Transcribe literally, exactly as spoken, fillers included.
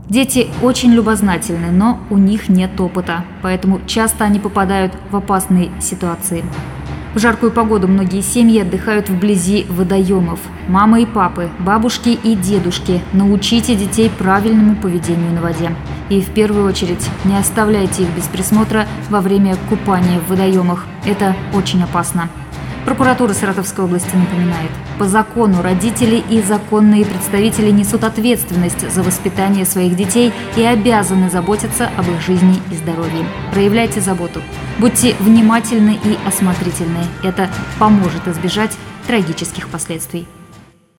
Дети очень любознательны, но у них нет опыта, поэтому часто они попадают в опасные ситуации. В жаркую погоду многие семьи отдыхают вблизи водоемов. Мамы и папы, бабушки и дедушки, научите детей правильному поведению на воде. И в первую очередь не оставляйте их без присмотра во время купания в водоемах. Это очень опасно. Прокуратура Саратовской области напоминает: по закону родители и законные представители несут ответственность за воспитание своих детей и обязаны заботиться об их жизни и здоровье. Проявляйте заботу, будьте внимательны и осмотрительны. Это поможет избежать трагических последствий.